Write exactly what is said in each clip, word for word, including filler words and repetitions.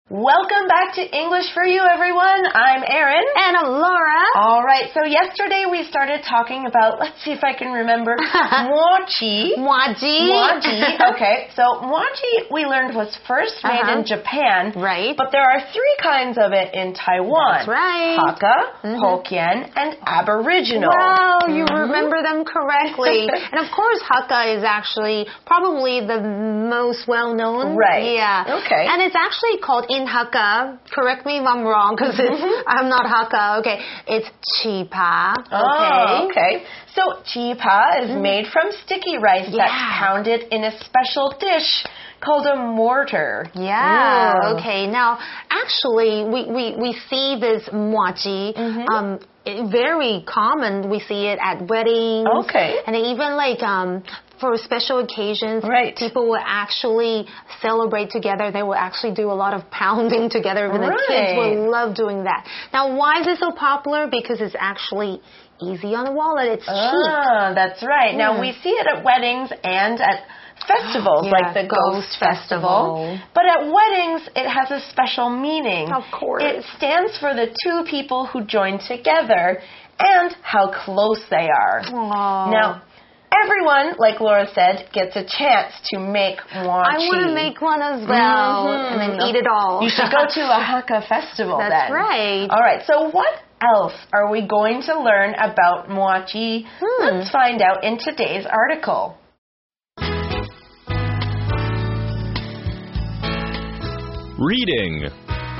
Welcome back to English for You, everyone. I'm Erin. And I'm Laura. All right, so yesterday we started talking about, let's see if I can remember, mochi. Mochi. Mochi. Okay, so mochi we learned was first made uh-huh. in Japan. Right. But there are three kinds of it in Taiwan. That's right. Hakka, mm-hmm. Hokkien, and Aboriginal. Wow, you mm-hmm. remember them correctly. And of course, Hakka is actually probably the most well-known. Right. Yeah. Okay. And it's actually called in Hakka, correct me if I'm wrong, because I'm not Hakka. Okay, it's chipa. Okay. Oh, okay. So chipa is mm. made from sticky rice yeah. that's pounded in a special dish called a mortar. Yeah. Mm. Okay. Now, actually, we, we, we see this mochi. Mm-hmm. Um, very common. We see it at weddings. Okay. And even like um. for special occasions, right. people will actually celebrate together. They will actually do a lot of pounding together. Even right. the kids will love doing that. Now, why is it so popular? Because it's actually easy on the wallet. It's ah, cheap. Ah, that's right. Mm. Now, we see it at weddings and at festivals yeah, like the Ghost, Ghost Festival. Festival. But at weddings, it has a special meaning. Of course. It stands for the two people who join together and how close they are. Aww. Now, everyone, like Laura said, gets a chance to make mochi. I want to make one as well mm-hmm. and then eat it all. You should go to a Hakka festival That's then. right. All right, so what else are we going to learn about mochi? Hmm. Let's find out in today's article. Reading.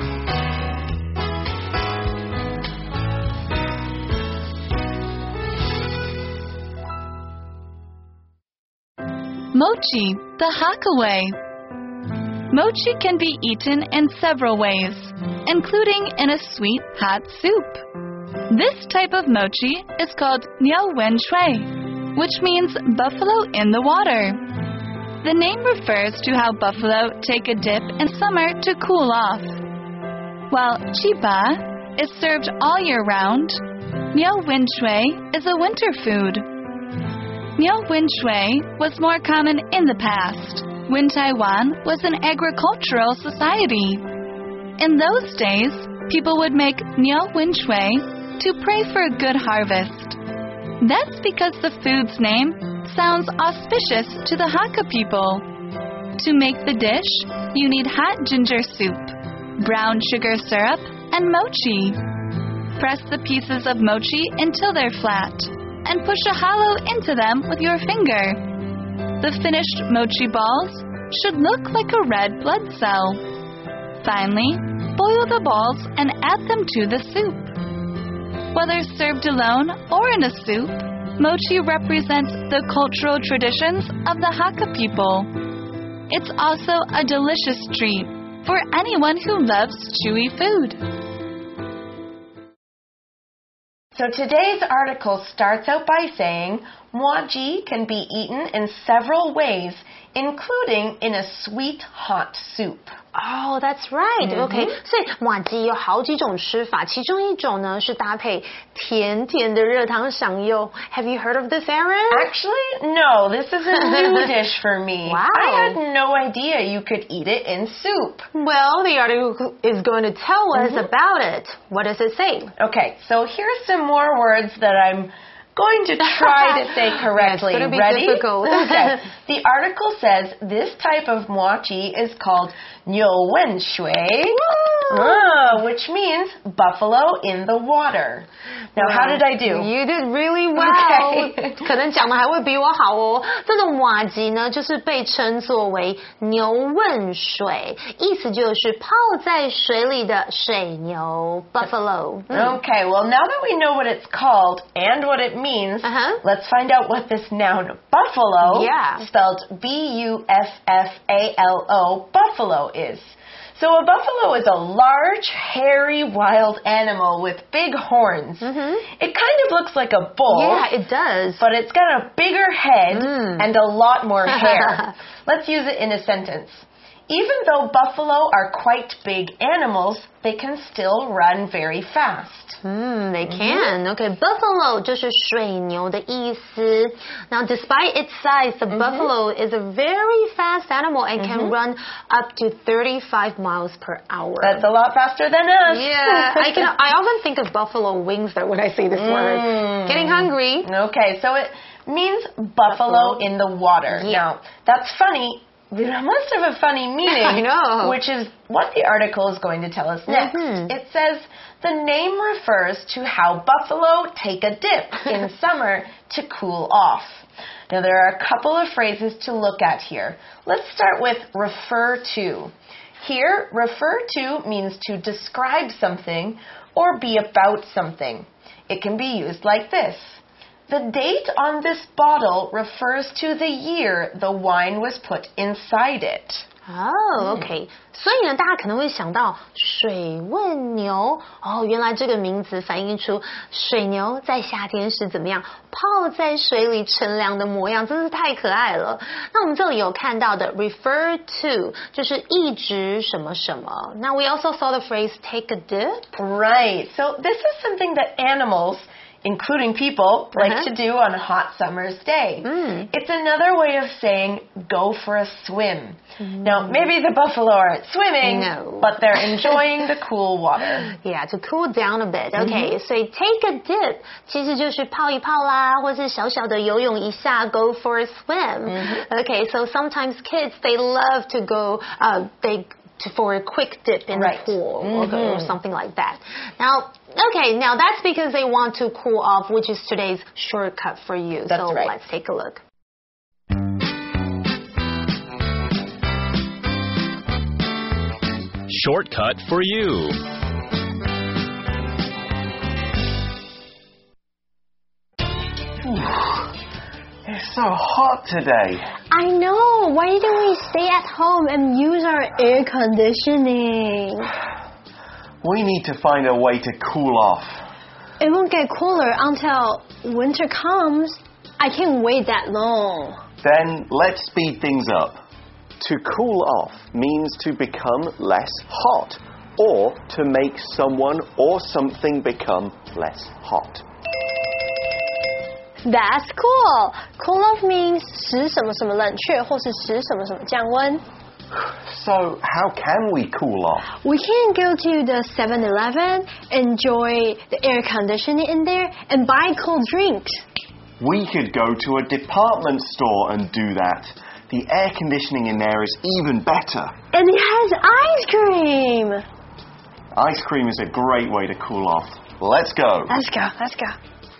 Mochi, the Hakka way. Mochi can be eaten in several ways, including in a sweet hot soup. This type of mochi is called niao wen shui, which means buffalo in the water. The name refers to how buffalo take a dip in summer to cool off. While chipa is served all year round, niao wen shui is a winter food. Niao wen shui was more common in the past, when Taiwan was an agricultural society. In those days, people would make niao wen shui to pray for a good harvest. That's because the food's name sounds auspicious to the Hakka people. To make the dish, you need hot ginger soup, brown sugar syrup, and mochi. Press the pieces of mochi until they're flat, and push a hollow into them with your finger. The finished mochi balls should look like a red blood cell. Finally, boil the balls and add them to the soup. Whether served alone or in a soup, mochi represents the cultural traditions of the Hakka people. It's also a delicious treat for anyone who loves chewy food. So today's article starts out by saying mochi can be eaten in several ways, including in a sweet hot soup. Oh, that's right. Mm-hmm. Okay. 所以麻吉有好几种吃法，其中一种呢是搭配甜甜的热汤享用。Have you heard of this, Erin? Actually, no. This is a new dish for me. Wow. I had no idea you could eat it in soup. Well, the article is going to tell us mm-hmm. about it. What does it say? Okay, so here's some more words that I'm going to try to say correctly. It's going to be Ready? difficult. Okay. The article says this type of mochi is called niao wen shui, ah, which means buffalo in the water. Now, wow. how did I do? You did really well. Okay. 可能讲的还会比我好哦。这种麻吉呢，就是被称作为牛问水，意思就是泡在水里的水牛 （buffalo）。 Okay, well, now that we know what it's called and what it means, uh-huh. let's find out what this noun buffalo, yeah. spelled B U F F A L O, buffalo is. So a buffalo is a large, hairy, wild animal with big horns. Mm-hmm. It kind of looks like a bull. Yeah, it does. But it's got a bigger head mm. and a lot more hair. Let's use it in a sentence. even though buffalo are quite big animals, they can still run very fast. 嗯 they can. Okay, buffalo 就是水牛的意思。Now, despite its size, the buffalo is a very fast animal and can run up to thirty-five miles per hour. That's a lot faster than us. Yeah, I can. I often think of buffalo wings though when I say this word. Getting hungry. Okay, so it means buffalo, buffalo. in the water. Yeah. Now, that's funny. It must have a funny meaning. I know. Which is what the article is going to tell us next. Mm-hmm. It says the name refers to how buffalo take a dip in summer to cool off. Now, there are a couple of phrases to look at here. Let's start with refer to. Here, refer to means to describe something or be about something. It can be used like this. The date on this bottle refers to the year the wine was put inside it. Oh, okay. 所以呢，大家可能会想到水问牛哦，原来这个名字反映出水牛在夏天是怎么样泡在水里乘凉的模样，真是太可爱了。那我们这里有看到的 refer to 就是意指什么什么。Now we also saw the phrase take a dip. Right. So this is something that animals, including people, like uh-huh. to do on a hot summer's day. Mm. It's another way of saying go for a swim. Mm. Now, maybe the buffalo aren't swimming, no. but they're enjoying the cool water. Yeah, to cool down a bit. Okay, so take a dip 其实就是泡一泡啦，或是小小的游泳一下 go for a swim. Mm-hmm. Okay, so sometimes kids, they love to go, uh, they To, for a quick dip in right. the pool mm-hmm. or, or something like that. Now, okay, now that's because they want to cool off, which is today's shortcut for you. That's so right. let's take a look. Shortcut for you. It's so hot today. I know. Why didn't we stay at home and use our air conditioning? We need to find a way to cool off. It won't get cooler until winter comes. I can't wait that long. Then let's speed things up. To cool off means to become less hot or to make someone or something become less hot. That's cool. Cool off means 使什么什么冷却或是使什么什么降温。 So, how can we cool off? We can go to the seven eleven, enjoy the air conditioning in there, and buy cold drinks. We could go to a department store and do that. The air conditioning in there is even better. And it has ice cream. Ice cream is a great way to cool off. Let's go. Let's go, let's go.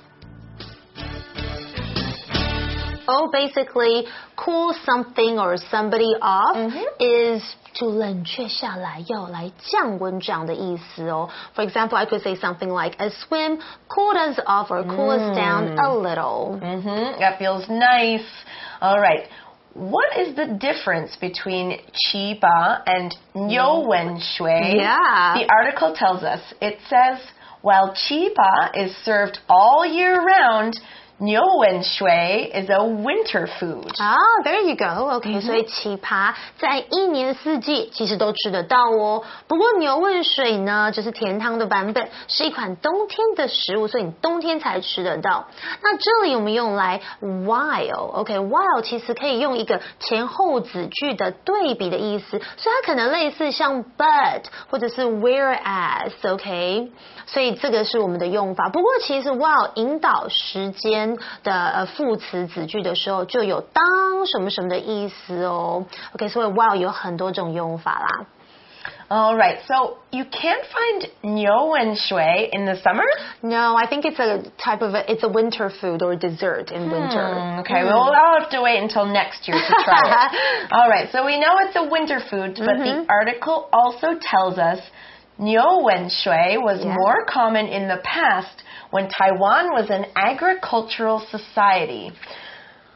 Oh, basically, cool something or somebody off mm-hmm. is to 冷却下来，要来降温这样的意思哦。For example, I could say something like a swim cooled us off or cool mm. us down a little. Mm-hmm. That feels nice. All right. What is the difference between qi ba and niu wen shui? Yeah. The article tells us. It says, while qi ba is served all year round, niu wen shui is a winter food. Ah, there you go. Okay, mm-hmm. 所以奇葩在一年四季其实都吃得到哦。不过牛问水呢，就是甜汤的版本，是一款冬天的食物，所以你冬天才吃得到。那这里我们用来 while，OK，while、okay, 其实可以用一个前后子句的对比的意思，所以它可能类似像 but 或者是 whereas，OK，、okay? 所以这个是我们的用法。不过其实 while 引导时间的呃副词子句的时候，就有当什么什么的意思哦。OK， 所以 while 有很多种用法啦。 All right, so you can't find niu wen shui in the summer? No, I think it's a type of a, it's a winter food or dessert in winter. Hmm, okay, mm. well, I'll have to wait until next year to try it. All right, so we know it's a winter food, but mm-hmm. the article also tells us niu wen shui was yeah. more common in the past when Taiwan was an agricultural society.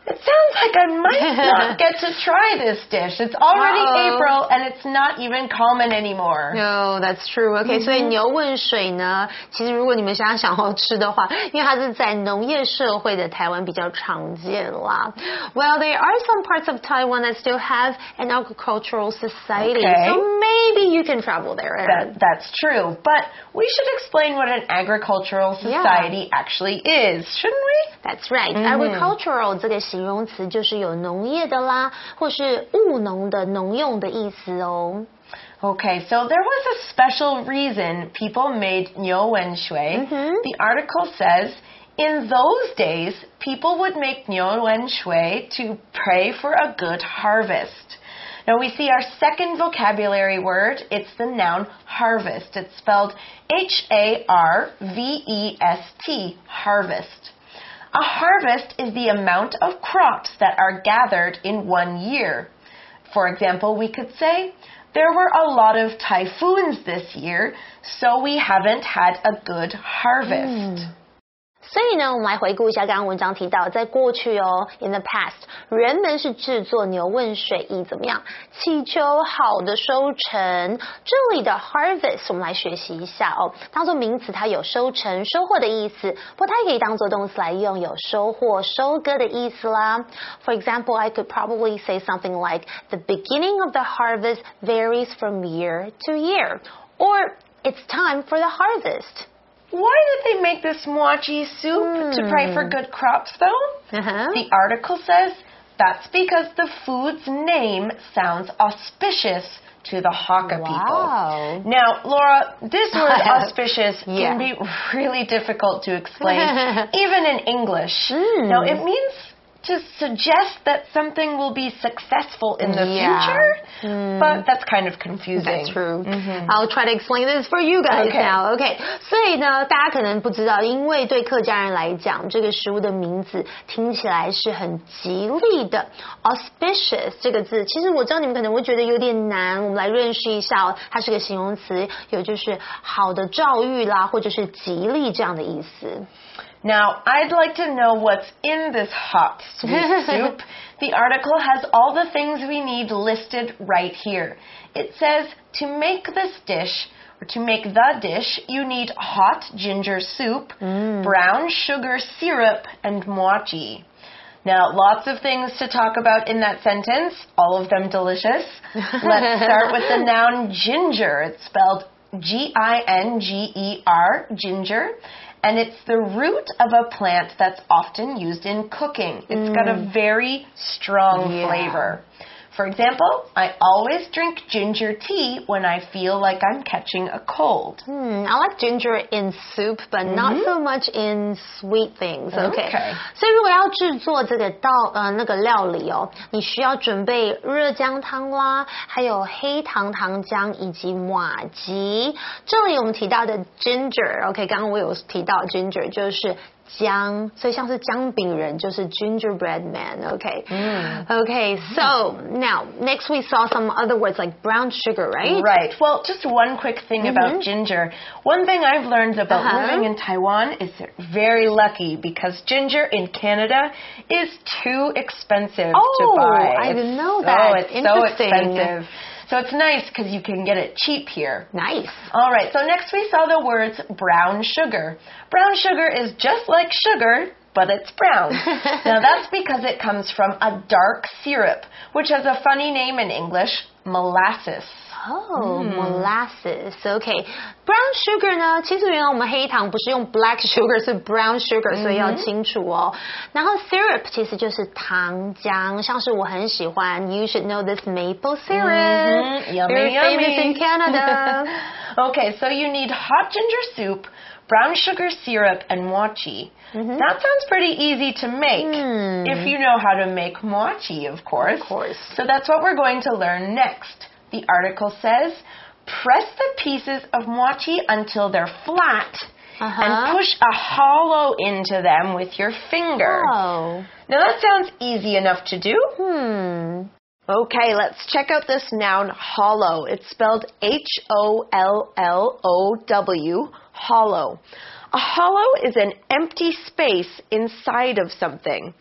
It sounds like I might not get to try this dish. It's already Uh-oh. April and it's not even common anymore. No, that's true. Okay,、mm-hmm. 所以牛问水呢，其实如果你们想要想要吃的话，因为它是在农业社会的台湾比较常见啦。Well, there are some parts of Taiwan that still have an agricultural society, okay. so maybe you can travel there. That, that's true, but we should explain what an agricultural society yeah. actually is, shouldn't we? That's right. Mm-hmm. Agricultural 这个形容词就是有农业的啦，或是务农的、农用的意思哦。 Okay, so there was a special reason people made niu wen shui. Mm-hmm. The article says, in those days, people would make niu wen shui to pray for a good harvest. Now we see our second vocabulary word. It's the noun harvest. It's spelled H A R V E S T, harvest. A harvest is the amount of crops that are gathered in one year. For example, we could say, there were a lot of typhoons this year, so we haven't had a good harvest. Mm. 所以呢，我们来回顾一下刚刚文章提到，在过去哦 ，in the past， 人们是制作牛问水以怎么样祈求好的收成。这里的 harvest 我们来学习一下哦，当做名词它有收成、收获的意思，不过它也可以当做动词来用，有收获、收割的意思啦。For example, I could probably say something like the beginning of the harvest varies from year to year, or it's time for the harvest. Why did they make this mochi soup mm. to pray for good crops, though? Uh-huh. The article says that's because the food's name sounds auspicious to the Hakka wow. people. Now, Laura, this word auspicious yeah. can be really difficult to explain, even in English. Mm. Now, it means to suggest that something will be successful in the yeah. future, mm. but that's kind of confusing. That's true. Mm-hmm. I'll try to explain this for you guys okay. now. Okay. 所以呢，大家可能不知道，因为对客家人来讲，这个食物的名字听起来是很吉利的。Auspicious 这个字，其实我知道你们可能会觉得有点难，我们来认识一下哦，它是个形容词，有就是好的兆预啦，或者是吉利这样的意思。 Now, I'd like to know what's in this hot sweet soup. The article has all the things we need listed right here. It says to make this dish, or to make the dish, you need hot ginger soup, mm. brown sugar syrup, and mochi. Now, lots of things to talk about in that sentence, all of them delicious. Let's start with the noun ginger. It's spelled G I N G E R, ginger. And it's the root of a plant that's often used in cooking. It's mm. got a very strong yeah. flavor. For example, I always drink ginger tea when I feel like I'm catching a cold. Hmm, I like ginger in soup, but mm-hmm. not so much in sweet things. Okay. okay. 所以如果要制作这个道呃那个料理哦，你需要准备热姜汤啦，还有黑糖糖浆以及马吉。这里我们提到的 ginger，OK， 刚刚我有提到 ginger 就是姜，所以像是姜饼人就是 gingerbread man，okay? Mm. Okay, so now next we saw some other words like brown sugar, right? Right. Well, just one quick thing mm-hmm. about ginger. One thing I've learned about uh-huh. living in Taiwan is they're very lucky because ginger in Canada is too expensive oh, to buy. I didn't know so, that. It's so expensive. So it's nice because you can get it cheap here. Nice. All right, so next we saw the words brown sugar. Brown sugar is just like sugar, but it's brown. Now that's because it comes from a dark syrup, which has a funny name in English, molasses. Oh, mm. molasses. Okay. Brown sugar 呢，其实原来我们黑糖不是用 black sugar， 是 brown sugar， 所以要清楚哦。然后 syrup 其实就是糖浆，像是我很喜欢 you should know this maple syrup. Mm-hmm. Yummy, Very yummy. famous in Canada. Okay, so you need hot ginger soup, brown sugar syrup, and mochi. Mm-hmm. That sounds pretty easy to make, mm. if you know how to make mochi, of course. Of course. So that's what we're going to learn next. The article says, press the pieces of mochi until they're flat uh-huh. and push a hollow into them with your finger. Oh. Now that sounds easy enough to do. Hmm. Okay, let's check out this noun, hollow. It's spelled H O L L O W, hollow. A hollow is an empty space inside of something.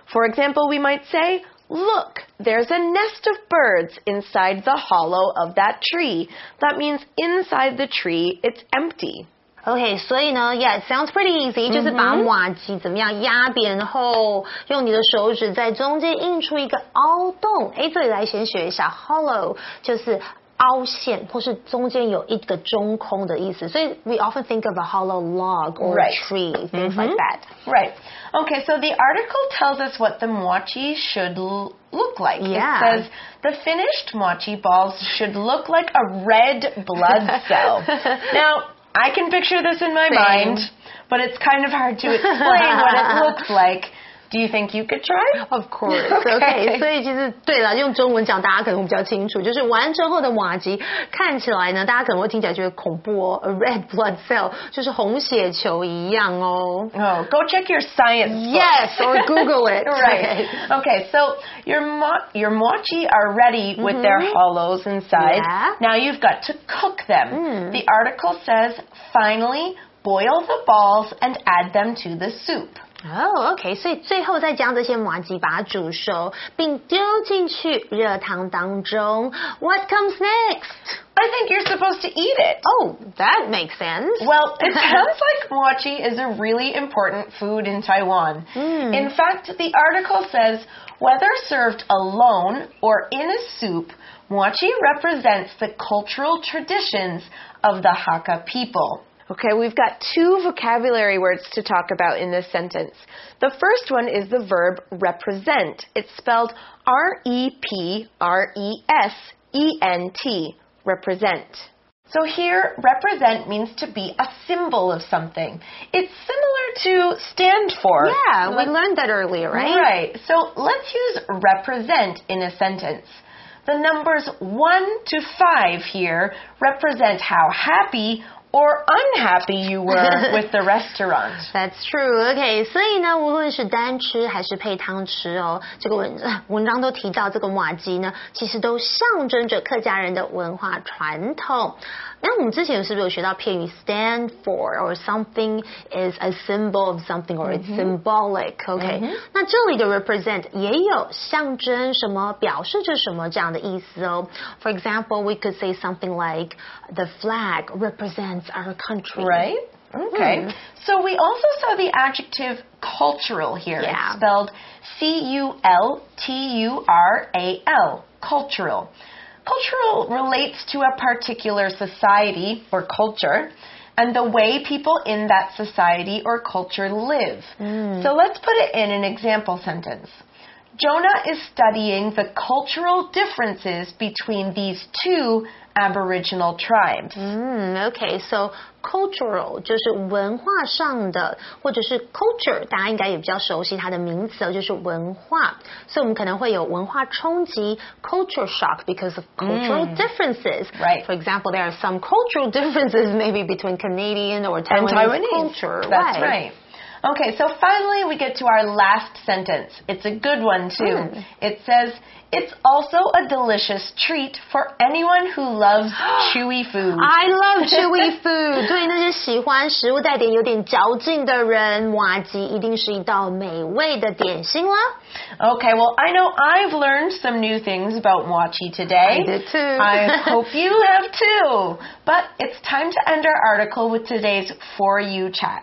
For example, we might say, look, there's a nest of birds inside the hollow of that tree. That means inside the tree, it's empty. OK， 所以呢 ，Yeah, it sounds pretty easy， 就是把马吉怎么样压扁后，用你的手指在中间印出一个凹洞。哎，这里来先学一下 ，hollow 就是凹陷，或是中间有一个中空的意思。所以 we often think of a hollow log or right. a tree, things like that. Right. Okay, so the article tells us what the mochi should l- look like. Yeah. It says the finished mochi balls should look like a red blood cell. Now, I can picture this in my Same. mind, but it's kind of hard to explain what it looks like. Do you think you could try? Of course. Okay. OK， 所以其实对了，用中文讲大家可能会比较清楚，就是完成后的马吉看起来呢，大家可能会听起来觉得恐怖哦 ，a red blood cell 就是红血球一样哦。 Oh, go check your science book. Yes, or Google it. Right. Okay, so your mo- your mochi are ready with mm-hmm. their hollows inside. Yeah. Now you've got to cook them. Mm. The article says, finally, boil the balls and add them to the soup. Oh, OK， 所以最后再将这些麻吉把它煮熟，并丢进去热汤当中。What comes next? I think you're supposed to eat it. Oh, that makes sense. Well, it sounds like mochi is a really important food in Taiwan. Mm. In fact, the article says, whether served alone or in a soup, mochi represents the cultural traditions of the Hakka people. Okay, we've got two vocabulary words to talk about in this sentence. The first one is the verb represent. It's spelled R E P R E S E N T, represent. So here, represent means to be a symbol of something. It's similar to stand for. Yeah, we learned that earlier, right? Right. So let's use represent in a sentence. The numbers one to five here represent how happy or unhappy you were with the restaurant. That's true. OK， 所以呢，无论是单吃还是配汤吃哦，这个文文章都提到这个麻吉呢，其实都象征着客家人的文化传统。那我们之前是不是有学到片语 stand for or something is a symbol of something or it's symbolic? OK， 那这里的 represent 也有象征什么、表示着什么这样的意思哦。For example, we could say something like the flag represents our country. Right? Okay. Mm. So we also saw the adjective cultural here. Yeah. It's spelled C U L T U R A L. Cultural. Cultural relates to a particular society or culture and the way people in that society or culture live. Mm. So let's put it in an example sentence. Jonah is studying the cultural differences between these two Aboriginal tribes. Mm, okay, so cultural 就是文化上的，或者是 culture， 大家应该也比较熟悉它的名词，就是文化。所以我们可能会有文化冲击 culture shock because of cultural mm. differences. Right. For example, there are some cultural differences maybe between Canadian or Taiwanese, Taiwanese. culture. That's right. right. Okay, so finally we get to our last sentence. It's a good one too. Mm. It says, it's also a delicious treat for anyone who loves chewy food. I love chewy food. 对那些喜欢食物带点有点嚼劲的人，麻吉一定是一道美味的点心啦。 Okay, well, I know I've learned some new things about mochi today. I did too. I hope you have too. But it's time to end our article with today's For You chat.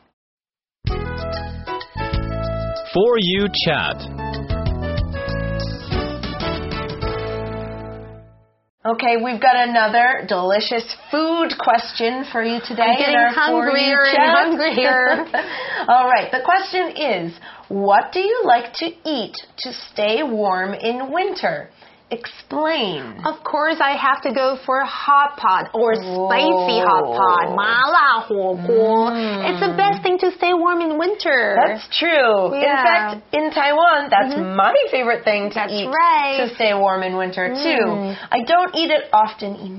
For You chat. Okay, we've got another delicious food question for you today. I'm getting in our hungrier and hungrier. All right, the question is, what do you like to eat to stay warm in winter? Explain. Of course, I have to go for hot pot or spicy hot pot, 麻辣火锅. Mm. It's the best thing to stay warm in winter. That's true. Yeah. In fact, in Taiwan, that's mm-hmm. my favorite thing to that's eat right. to stay warm in winter, too. Mm. I don't eat it often enough,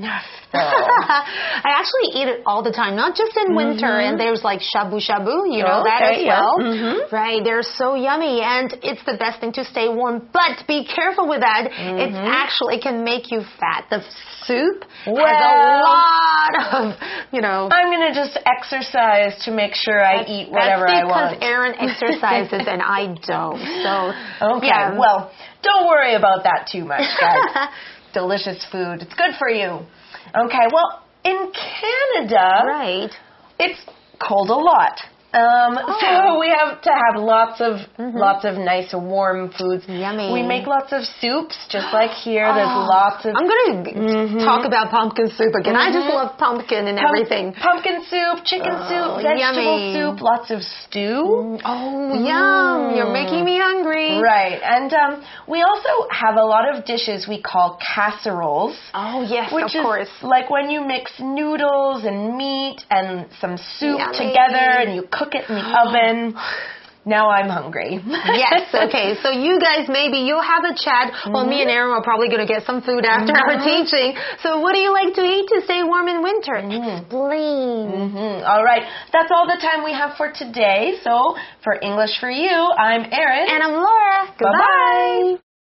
So I actually eat it all the time, not just in winter. Mm-hmm. And there's like shabu shabu, you know okay, that as yeah. well. Mm-hmm. Right, they're so yummy, and it's the best thing to stay warm. But be careful with that. Mm-hmm. It actually can make you fat. The soup well, has a lot of, you know. I'm going to just exercise to make sure I eat whatever I want. That's because Erin exercises and I don't. So, okay, yeah. well, don't worry about that too much, guys. Delicious food. It's good for you. Okay, well, in Canada, right. it's cold a lot. Um, Oh. So we have to have lots of Mhm. lots of nice warm foods. Yummy. We make lots of soups, just like here. There's Oh. lots of I'm going to Mhm. talk about pumpkin soup again. I just Mhm. love pumpkin and pump- everything. pumpkin soup, chicken Oh, soup, vegetable yummy. soup, lots of stew. Oh, yum. Mm. You're making me hungry. Right, and um, we also have a lot of dishes we call casseroles. Oh, yes, Which of is course. like when you mix noodles and meat and some soup Yummy. together and you cook it in the oven. Now I'm hungry. Yes, okay. So you guys, maybe you'll have a chat. Well, me and Erin are probably going to get some food after our teaching. So what do you like to eat to stay warm in winter? Explain. Mhm. All right, that's all the time we have for today. So for English for You, I'm Erin. And I'm Laura. Goodbye.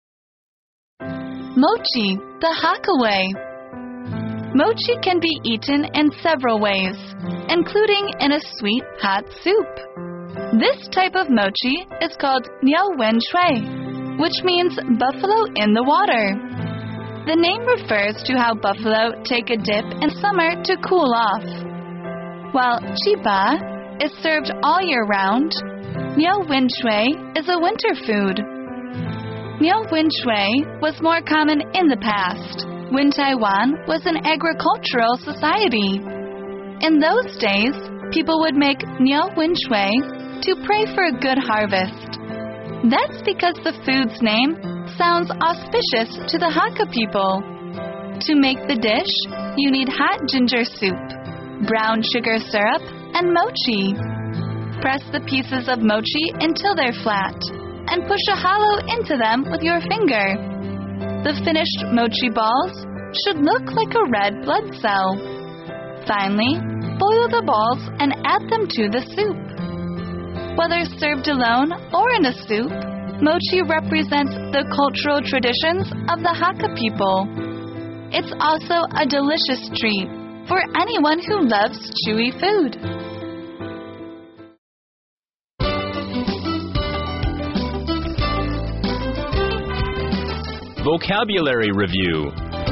Bye-bye. Mochi, the Hakka way. Mochi can be eaten in several ways, including in a sweet hot soup. This type of mochi is called niao wen shui, which means buffalo in the water. The name refers to how buffalo take a dip in summer to cool off. While chiba is served all year round, niao wen shui is a winter food. Niao wen shui was more common in the past, when Taiwan was an agricultural society. In those days, people would make niao wen shui to pray for a good harvest. That's because the food's name sounds auspicious to the Hakka people. To make the dish, you need hot ginger soup, brown sugar syrup, and mochi. Press the pieces of mochi until they're flat, and push a hollow into them with your finger. The finished mochi balls should look like a red blood cell. Finally, boil the balls and add them to the soup. Whether served alone or in a soup, mochi represents the cultural traditions of the Hakka people. It's also a delicious treat for anyone who loves chewy food. Vocabulary Review.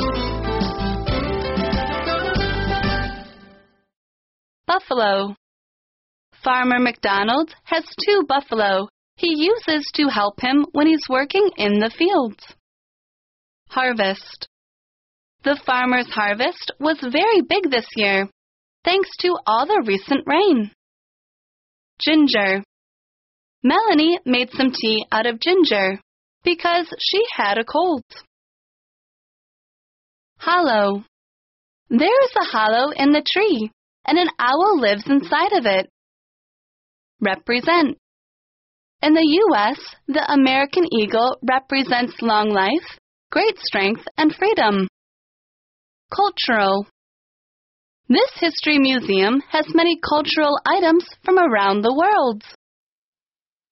Buffalo. Farmer McDonald has two buffalo he uses to help him when he's working in the fields. Harvest. The farmer's harvest was very big this year, thanks to all the recent rain. Ginger. Melanie made some tea out of ginger because she had a cold. Hollow. There is a hollow in the tree, and an owl lives inside of it. Represent. In the U S, the American eagle represents long life, great strength, and freedom. Cultural. This history museum has many cultural items from around the world.